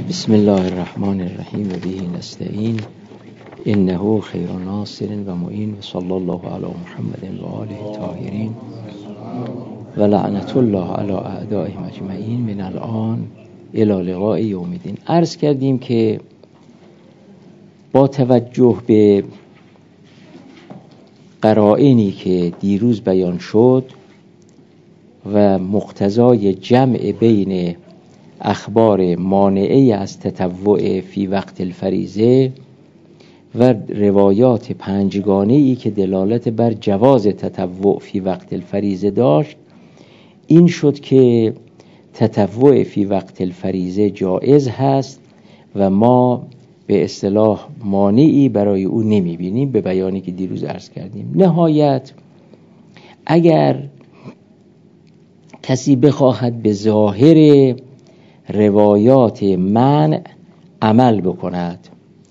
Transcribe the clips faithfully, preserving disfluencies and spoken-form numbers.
بسم الله الرحمن الرحیم و به نستعین انه خیر ناصر و معین و صلی الله علی محمد و آله طاهرین و لعنت الله علی اعدائهم اجمعین من الان الی لقاء یوم الدین. عرض کردیم که با توجه به قرائنی که دیروز بیان شد و مقتضای جمع بین اخبار مانعه از تطوع فی وقت الفریضه و روایات پنجگانه‌ای که دلالت بر جواز تطوع فی وقت الفریضه داشت، این شد که تطوع فی وقت الفریضه جایز هست و ما به اصطلاح مانعی برای او نمی‌بینیم، به بیانی که دیروز عرض کردیم. نهایت اگر کسی بخواهد به ظاهر روایات منع عمل بکند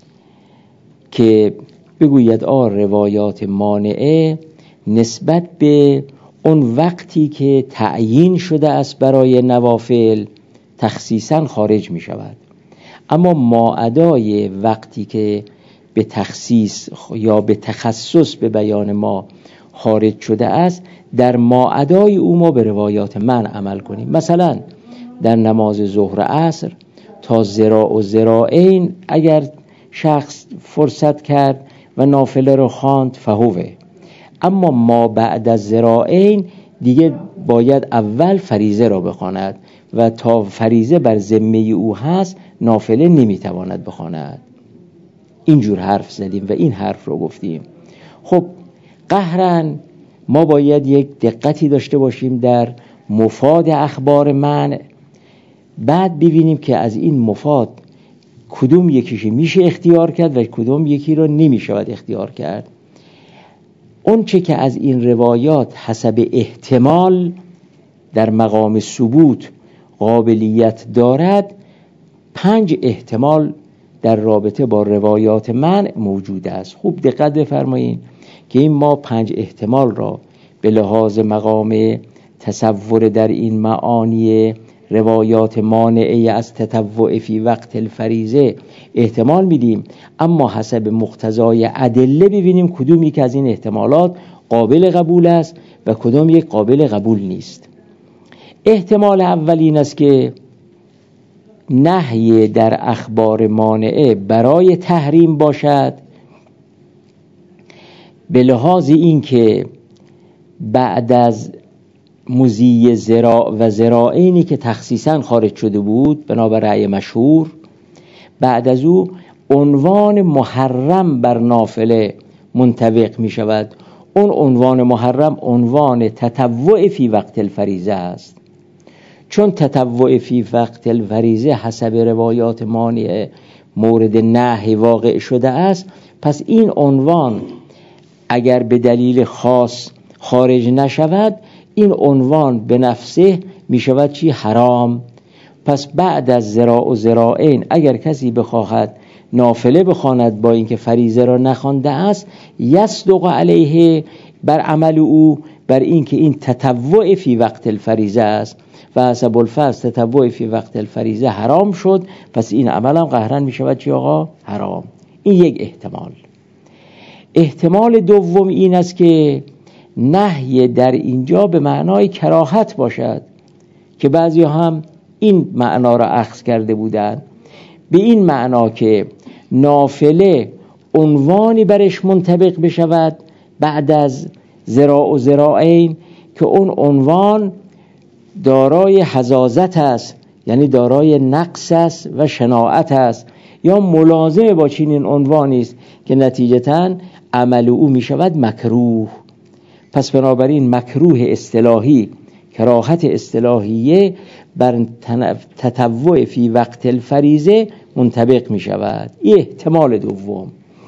که بگوید آ روایات مانعه نسبت به اون وقتی که تعیین شده است برای نوافل تخصیصاً خارج می شود، اما ماعدای وقتی که به تخصیص یا به تخصص به بیان ما خارج شده است در ماعدای او ما به روایات منع عمل کنیم. مثلا در نماز ظهر عصر تا ذراع و ذراعین اگر شخص فرصت کرد و نافله رو خواند فهوه، اما ما بعد از ذراعین دیگه باید اول فریضه را بخواند و تا فریضه بر ذمه او هست نافله نمیتواند بخواند. اینجور حرف زدیم و این حرف رو گفتیم. خب قهرن ما باید یک دقتی داشته باشیم در مفاد اخبار منع، بعد ببینیم که از این مفاد کدوم یکیشی میشه اختیار کرد و کدوم یکی رو نمیشود اختیار کرد. اون چه که از این روایات حسب احتمال در مقام ثبوت قابلیت دارد، پنج احتمال در رابطه با روایات منع موجود است. خوب دقت بفرمایید که این ما پنج احتمال را به لحاظ مقام تصور در این معانی روایات مانعه از تطوع فی وقت الفریضه احتمال میدیم، اما حسب مقتضای ادله ببینیم کدوم یک از این احتمالات قابل قبول است و کدوم یک قابل قبول نیست. احتمال اول این است که نهی در اخبار مانعه برای تحریم باشد، به لحاظ این که بعد از مزی ذراع و ذراعینی که تخصیصاً خارج شده بود بنابر رأی مشهور، بعد از او عنوان محرم بر نافله منطبق می شود. اون عنوان محرم عنوان تطوع فی وقت الفریضه است، چون تطوع فی وقت الفریضه حسب روایات مانعه مورد نهی واقع شده است، پس این عنوان اگر به دلیل خاص خارج نشود این عنوان به نفسه می شود چی؟ حرام. پس بعد از ذراع و ذراعین اگر کسی بخواهد نافله بخواند با اینکه فریضه را نخوانده است، یصدق علیه بر عمل او بر اینکه این تطوع فی وقت الفریضه است و حسب الفرض تطوع فی وقت الفریضه حرام شد، پس این عمل هم قهرن می شود چی آقا؟ حرام. این یک احتمال. احتمال دوم این است که نهی در اینجا به معنای کراهت باشد که بعضی هم این معنا را اخذ کرده بودند، به این معنا که نافله عنوانی برش منطبق بشود بعد از ذراع و ذراعین که اون عنوان دارای حزازت است، یعنی دارای نقص است و شناعت است، یا ملازم با چنین عنوانی است که نتیجتاً عمل او می شود مکروه. پس بنابراین مکروه اصطلاحی، کراهت اصطلاحیه بر تطوع فی وقت الفریضه منطبق می شود. این احتمال دوم.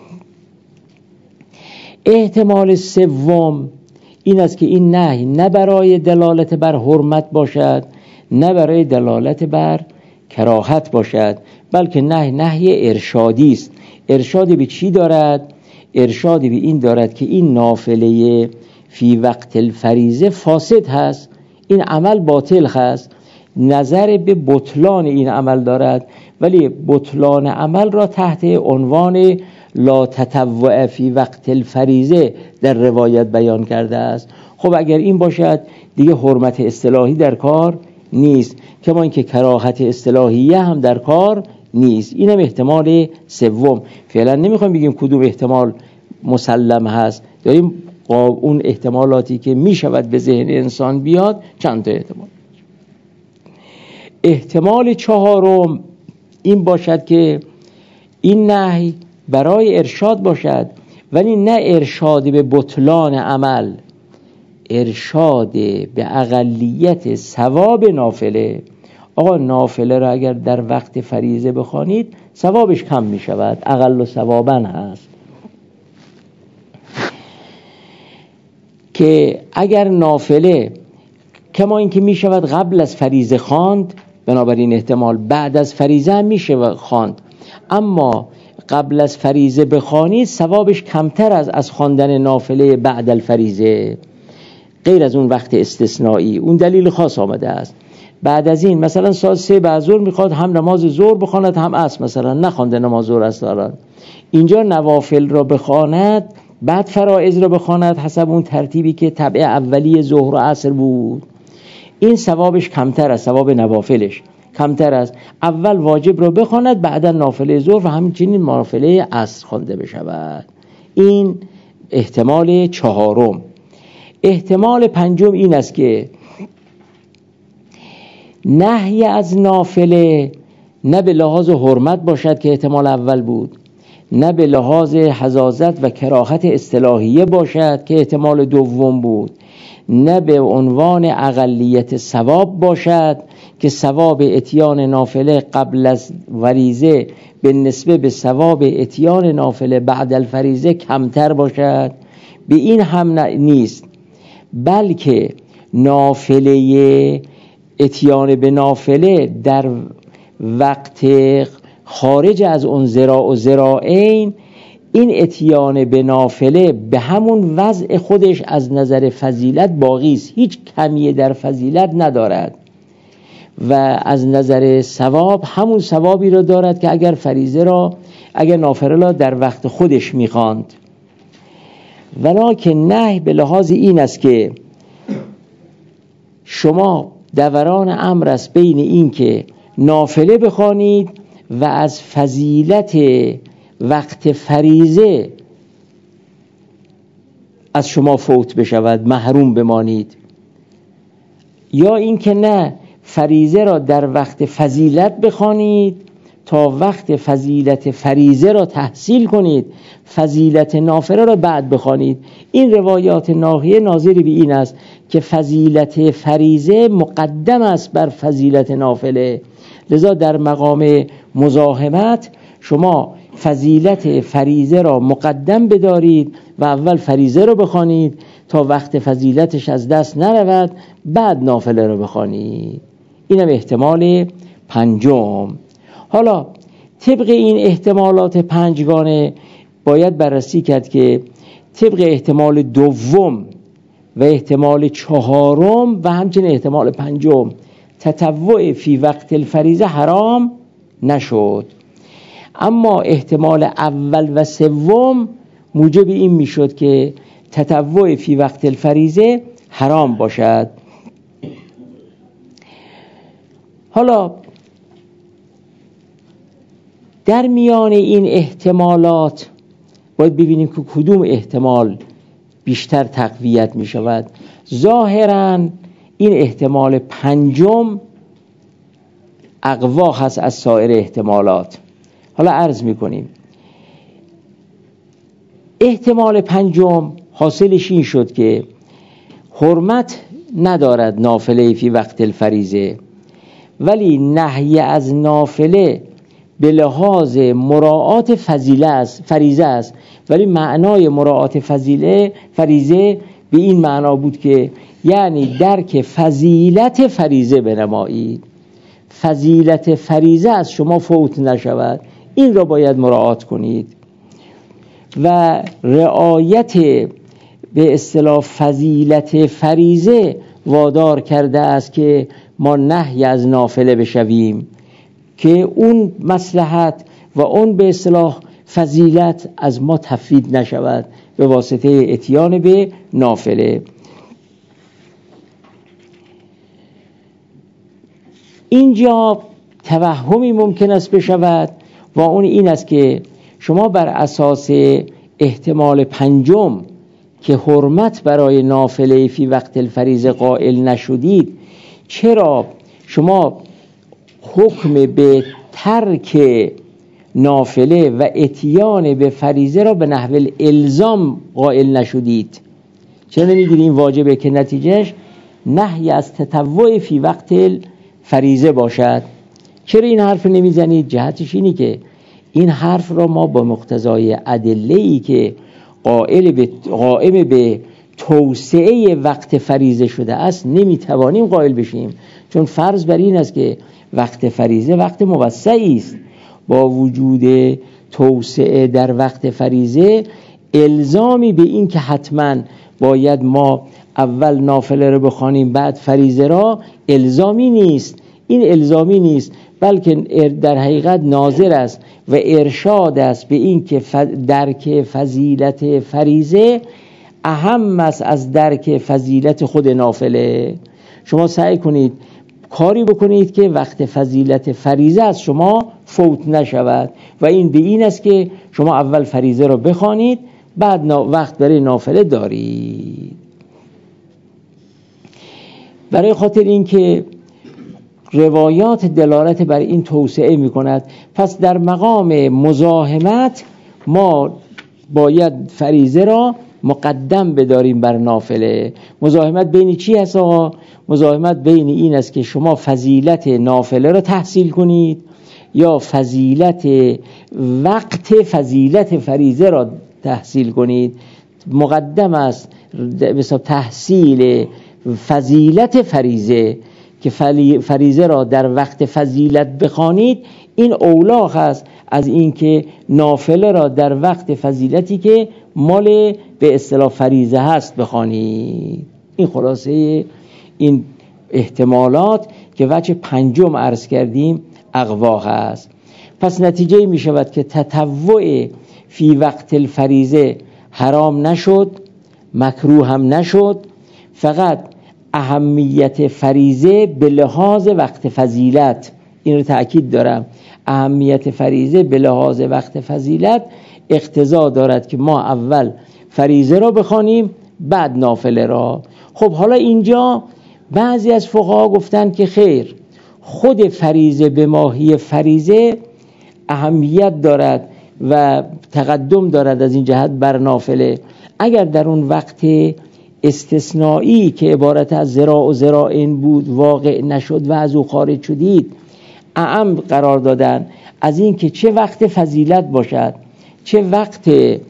احتمال سوم این است که این نهی نه برای دلالت بر حرمت باشد نه برای دلالت بر کراهت باشد، بلکه نهی نهی ارشادی است. ارشاد به چی دارد؟ ارشاد به این دارد که این نافله فی وقت الفریضه فاسد هست، این عمل باطل هست، نظر به بطلان این عمل دارد ولی بطلان عمل را تحت عنوان لا تطوع فی وقت الفریضه در روایت بیان کرده است. خب اگر این باشد دیگه حرمت اصطلاحی در کار نیست، کما اینکه کراهت اصطلاحیه هم در کار نیست. اینم احتمال سوم. فعلا نمیخوایم بگیم کدوم احتمال مسلم هست، داریم اون احتمالاتی که میشود به ذهن انسان بیاد چند تا احتمال. احتمال چهارم این باشد که این نهی برای ارشاد باشد، ولی نه ارشاد به بطلان عمل، ارشاد به اقلیت ثواب نافله. آقا نافله را اگر در وقت فریضه بخوانید ثوابش کم می شود، اقل و ثوابا هست. که اگر نافله کما این که می شود قبل از فریضه خواند، بنابراین احتمال بعد از فریضه هم می شود خواند، اما قبل از فریضه بخوانید ثوابش کمتر از از خواندن نافله بعد الفریضه، غیر از اون وقت استثنایی. اون دلیل خاص آمده است. بعد از این مثلا ساعت سه بعد ظهر میخواد هم نماز ظهر بخواند هم عصر، مثلا نخوانده نماز ظهر است دارد، اینجا نوافل را بخواند بعد فرائض را بخواند حسب اون ترتیبی که تبع اولی ظهر و عصر بود، این ثوابش کمتر از ثواب نوافلش کمتر است. اول واجب را بخواند بعدا نافله ظهر و همچنین نافله عصر خوانده بشود. این احتمال چهارم. احتمال پنجم این است که نهی از نافله نه به لحاظ حرمت باشد که احتمال اول بود، نه به لحاظ حظاظت و کراهت اصطلاحیه باشد که احتمال دوم بود، نه به عنوان اقلیت ثواب باشد که ثواب اتیان نافله قبل از فریضه به نسبه به ثواب اتیان نافله بعد الفریضه کمتر باشد. به این هم نیست، بلکه نافله اتیان به نافله در وقت خارج از اون ذراع و ذراعین، این اتیان به نافله به همون وضع خودش از نظر فضیلت باقی است، هیچ کمی در فضیلت ندارد و از نظر ثواب همون ثوابی را دارد که اگر فریضه را اگر نافله را در وقت خودش می‌خواند. ولکن نهی به لحاظ این است که شما دوران امر است بین این که نافله بخوانید و از فضیلت وقت فریضه از شما فوت بشود، محروم بمانید، یا این که نه فریضه را در وقت فضیلت بخوانید تا وقت فضیلت فریضه را تحصیل کنید، فضیلت نافله را بعد بخوانید. این روایات ناحیه ناظری به این است که فضیلت فریضه مقدم است بر فضیلت نافله، لذا در مقام مزاحمت شما فضیلت فریضه را مقدم بدارید و اول فریضه را بخوانید تا وقت فضیلتش از دست نرود، بعد نافله را بخوانید. اینم احتمال پنجم. حالا طبق این احتمالات پنجگانه باید بررسی کرد که طبق احتمال دوم و احتمال چهارم و همچنین احتمال پنجم تطوع فی وقت الفریضه حرام نشد، اما احتمال اول و سوم موجب این میشد که تطوع فی وقت الفریضه حرام باشد. حالا در میان این احتمالات باید ببینیم که کدوم احتمال بیشتر تقویت می شود. ظاهراً این احتمال پنجم اقوا هست از سایر احتمالات. حالا عرض می کنیم احتمال پنجم حاصلش این شد که حرمت ندارد نافله فی وقت الفریضه، ولی نهی از نافله به لحاظ مراعات فضیله است، فریضه است، ولی معنای مراعات فضیله فریضه به این معنا بود که یعنی درک فضیلت فریضه بنمایید، فضیلت فریضه از شما فوت نشود، این را باید مراعات کنید. و رعایت به اصطلاح فضیلت فریضه وادار کرده است که ما نهی از نافله بشویم که اون مصلحت و اون به اصطلاح فضیلت از ما تفویض نشود به واسطه اتیان به نافله. اینجا توهمی ممکن است بشود و اون این است که شما بر اساس احتمال پنجم که حرمت برای نافله فی وقت الفریضه قائل نشدید، چرا شما حکم به ترک نافله و اتیان به فریضه را به نحو الزام قائل نشدید؟ چرا نمیگید این واجبه که نتیجهش نهی از تطوع فی وقت الفریضه باشد؟ چرا این حرف نمیزنید؟ جهتش اینی که این حرف را ما با مقتضای ادله‌ای که قائل به قائم به توسعه وقت فریضه شده است نمیتوانیم قائل بشیم، چون فرض بر این است که وقت فریضه وقت موسعی است. با وجود توسعه در وقت فریضه الزامی به این که حتما باید ما اول نافله رو بخوانیم بعد فریضه را الزامی نیست. این الزامی نیست، بلکه در حقیقت ناظر است و ارشاد است به این که درک فضیلت فریضه اهم است از درک فضیلت خود نافله. شما سعی کنید کاری بکنید که وقت فضیلت فریضه از شما فوت نشود و این به این است که شما اول فریضه را بخوانید بعد وقت برای نافله دارید. برای خاطر این که روایات دلالت بر این توسعه می کند، پس در مقام مزاحمت ما باید فریضه را مقدم بداریم بر نافله. مزاحمت بین چی هست آقا؟ مزاحمت بین این است که شما فضیلت نافله را تحصیل کنید یا فضیلت وقت فضیلت فریضه را تحصیل کنید. مقدم است مثلا تحصیل فضیلت فریضه که فریضه را در وقت فضیلت بخوانید، این اولا هست از این که نافله را در وقت فضیلتی که مال به اصطلاح فریضه هست بخوانید. این خلاصه این احتمالات که وجه پنجم عرض کردیم اقوا هست. پس نتیجه می شود که تطوع فی وقت الفریضه حرام نشد، مکروه هم نشد، فقط اهمیت فریضه به لحاظ وقت فضیلت، این رو تأکید دارم، اهمیت فریضه به لحاظ وقت فضیلت اقتضا دارد که ما اول فریضه را بخوانیم بعد نافله را. خب حالا اینجا بعضی از فقها گفتن که خیر، خود فریضه به ماهی فریضه اهمیت دارد و تقدم دارد از این جهت بر نافله. اگر در اون وقت استثنایی که عبارت از ذراع و ذراعین بود واقع نشد و از او خارج شدید، اعم قرار دادن از این که چه وقت فضیلت باشد چه وقت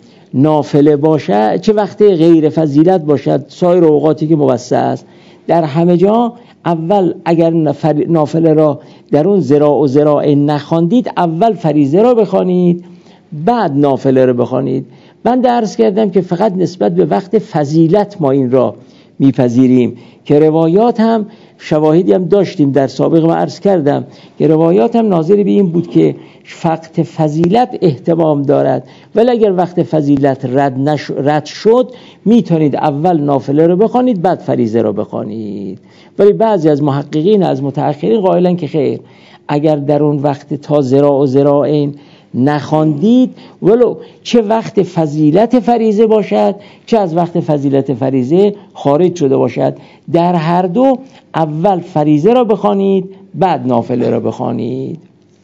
نافله باشد چه وقت غیر فضیلت باشد، سایر اوقاتی که موسع است، در همه جا اول اگر نافله را در اون ذراع و ذراعین نخواندید اول فریضه را بخوانید بعد نافله را بخوانید. من درس کردم که فقط نسبت به وقت فضیلت ما این را میپذیریم، که روایات هم شواهدی هم داشتیم در سابق ما عرض کردم که روایات هم ناظر به این بود که وقت فضیلت احتمام دارد، ولی اگر وقت فضیلت رد, نش... رد شد میتونید اول نافله رو بخوانید بعد فریضه رو بخوانید. ولی بعضی از محققین از متأخرین قائلن که خیر، اگر در اون وقت تا ذراع و ذراعین نخواندید ولو چه وقت فضیلت فریضه باشد چه از وقت فضیلت فریضه خارج شده باشد، در هر دو اول فریضه را بخوانید بعد نافله را بخوانید.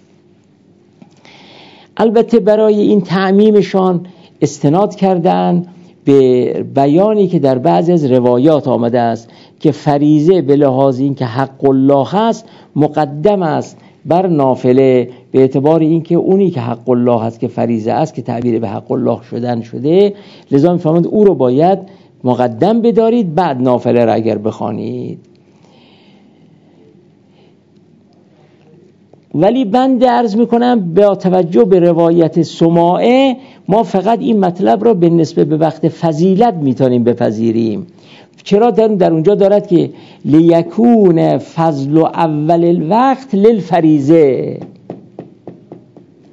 البته برای این تعمیمشان استناد کردن به بیانی که در بعضی از روایات آمده است که فریضه به لحاظ این که حق الله هست مقدم است بر نافله، به اعتبار این که اونی که حق الله هست که فریضه است که تعبیر به حق الله شدن شده، لذا می‌فرمایند او رو باید مقدم بدارید بعد نافله را اگر بخوانید. ولی بند عرض میکنم با توجه به روایت سماعه ما فقط این مطلب را به نسبت به وقت فضیلت میتونیم بپذیریم. چرا در, در اونجا دارد که لیکون فضل اول الوقت للفریضه،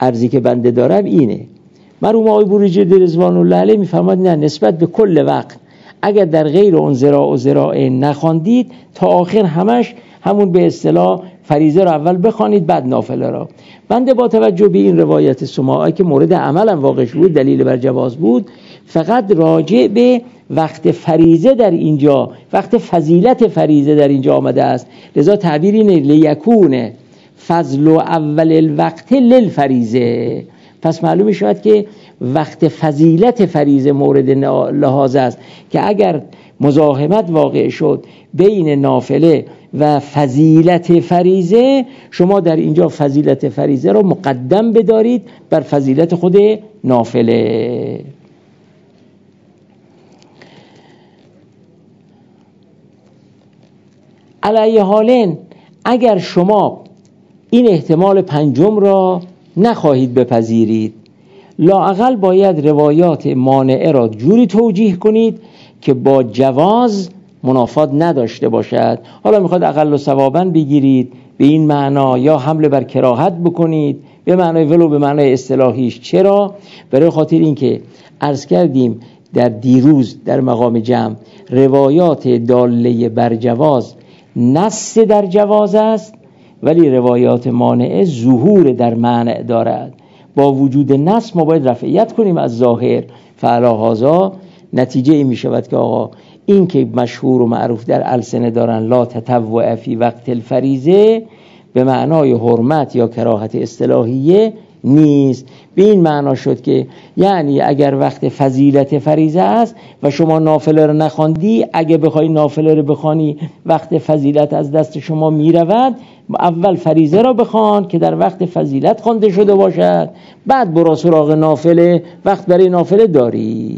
عرضی که بنده دارم اینه. مرحوم آقای بروجردی رضوان الله علیه میفرماد نه، نسبت به کل وقت اگر در غیر اون ذراع و ذراع نخواندید تا آخر همش همون به اصطلاح فریضه رو اول بخوانید بعد نافله را. بنده با توجه به این روایت سماعی که مورد عمل هم واقع بود، دلیل بر جواز بود، فقط راجع به وقت فریضه در اینجا، وقت فضیلت فریضه در اینجا آمده است، لذا تعبیر اینه لیکونه فضل اول الوقت للفریضه. پس معلوم شد که وقت فضیلت فریضه مورد لحاظ است که اگر مزاحمت واقع شد بین نافله و فضیلت فریضه، شما در اینجا فضیلت فریضه رو مقدم بدارید بر فضیلت خود نافله. علی حالین اگر شما این احتمال پنجم را نخواهید بپذیرید، لااقل باید روایات مانعه را جوری توجیه کنید که با جواز منافات نداشته باشد. حالا میخواد اقل و ثواباً بگیرید به این معنا، یا حمله بر کراهت بکنید به معنای ولو به معنای اصطلاحیش. چرا؟ برای خاطر این که عرض کردیم در دیروز در مقام جمع روایات داله بر جواز نص در جواز است، ولی روایات مانعه ظهور در منع دارد. با وجود نص ما باید رفعیت کنیم از ظاهر. فعلا هذا نتیجه این می شود که آقا این که مشهور و معروف در السنه دارن لا تطوع فی وقت الفریضه به معنای حرمت یا کراهت اصطلاحیه نیست. به این معنا شد که یعنی اگر وقت فضیلت فریضه است و شما نافله رو نخواندی، اگه بخوای نافله رو بخوانی وقت فضیلت از دست شما میرود، اول فریضه را بخوان که در وقت فضیلت خوانده شده باشد، بعد برو سراغ نافله، وقت برای نافله داری.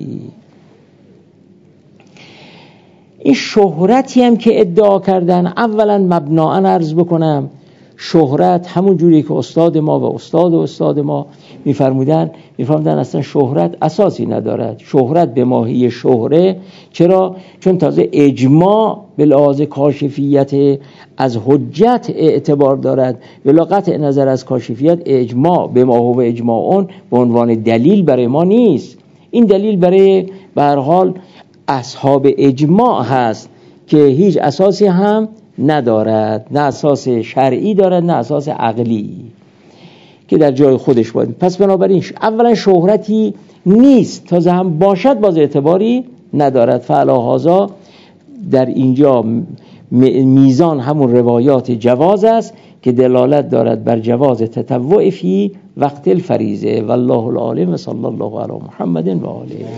این شهرتی هم که ادعا کردن، اولا مبناً عرض بکنم شهرت همون جوری که استاد ما و استاد و استاد ما میفرمودن میفرمودن اصلا شهرت اساسی ندارد. شهرت به ماهی شهره. چرا؟ چون تازه اجماع به لحاظ کاشفیت از حجت اعتبار دارد، ولی قطع نظر از کاشفیت اجماع به ما و اجماع اون به عنوان دلیل برای ما نیست. این دلیل برای به هر حال اصحاب اجماع هست که هیچ اساسی هم ندارد، نه اساس شرعی دارد نه اساس عقلی که در جای خودش باید. پس بنابراین اولا شهرتی نیست، تازه هم باشد باز اعتباری ندارد. فعلا هذا در اینجا میزان همون روایات جواز است که دلالت دارد بر جواز تطوع فی وقت الفریضه. والله العالم و صلی الله علی محمد و آله.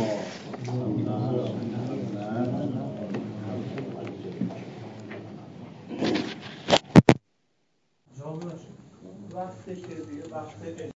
وقتی که دیگه وقتی